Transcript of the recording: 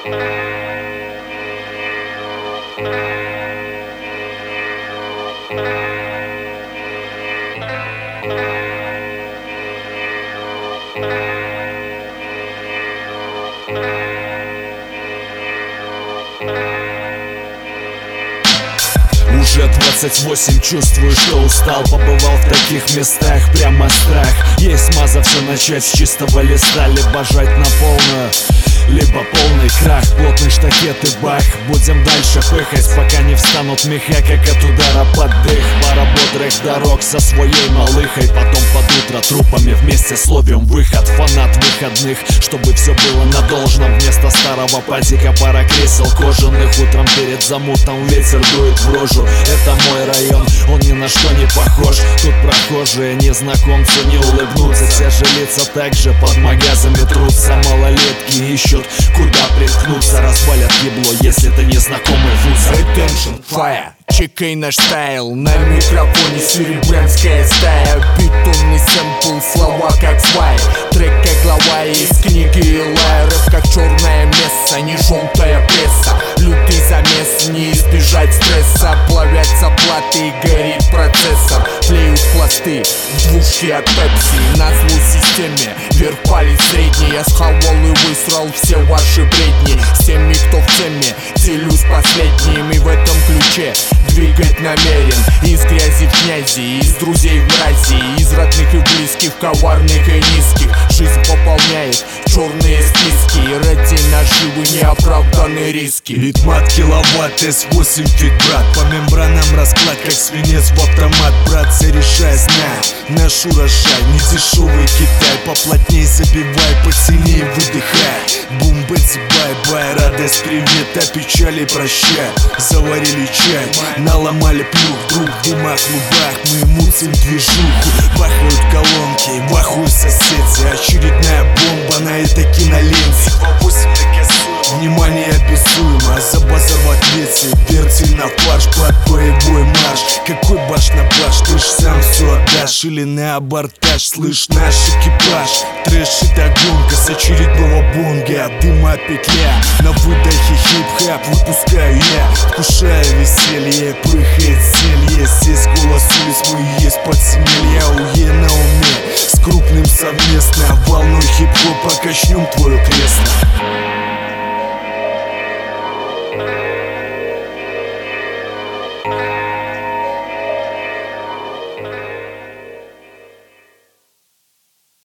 Уже 28, чувствую, что устал. Побывал в таких местах, прямо страх. Есть маза, все начать с чистого листа. Либо жать на полную, либо полный крах. Плотный штакет и бах. Будем дальше пыхать, пока не встанут меха, как от удара под дых. Пара бодрых дорог со своей малыхой. Потом под утро трупами вместе словим выход. Фанат выходных, чтобы все было на должном. Вместо старого патика пара кресел кожаных. Утром перед замутом ветер дует в рожу. Это мой район, он ни на что не похож. Тут прохожие незнакомцу не улыбнутся. Те же лица также под магазами трутся. Малолетки ищут, куда приткнуться. Развалят ебло, если ты незнакомый вуз. Attention, fire, чекай наш стайл. На микрофоне серебрянская стая. Бетонный сэмпл, слова как свай. Трек как глава из книги Илая. Рэп как черная месса, не желтая пресса. Лютый замес, не избежать стресса. Плавятся платы и горит процессор. Тлеют пласты, двушки от пепси. На зло системе, вверх палец средний. Я схавал и высрал все ваши бредни. С теми, кто в теме, делюсь последними. В этом ключе двигать намерен. Из грязи в князи, из друзей в мрази. Из родных и близких, коварных и низких. Жизнь пополняет черные списки. Ради наживы неоправданные риски. Ритмат киловатт, S8 фит, брат. По мембранам расклад, как свинец в автомат. Брат, зарешай, знай наш урожай. Не дешевый Китай, поплотней забивай, посильнее выдыхай. Бум, бэти, бай-бай, радость, привет, а печали прощай. Заварили чай, наломали плюх, друг в дымах, лубах. Мы мутим движуху, бахают колонки, бахают соседи. Очередная бомба на этой киноленте. По 8 наказуем, внимание обязуемо. За базар в ответе, вертель на фарш. Под боевой марш, какой баш на баш. Ты ж сам все отдашь или на абортаж. Слышь, наш экипаж, трэш и догонка с очередного бонга. Дыма петля, на выдохе хип-хап выпускаю я. Вкушая веселье, прыгает зелье. Здесь голос улиц, мы есть подземелья. Уе на уме, с крупным совместно. Волной хип-хопа качнем твое кресло.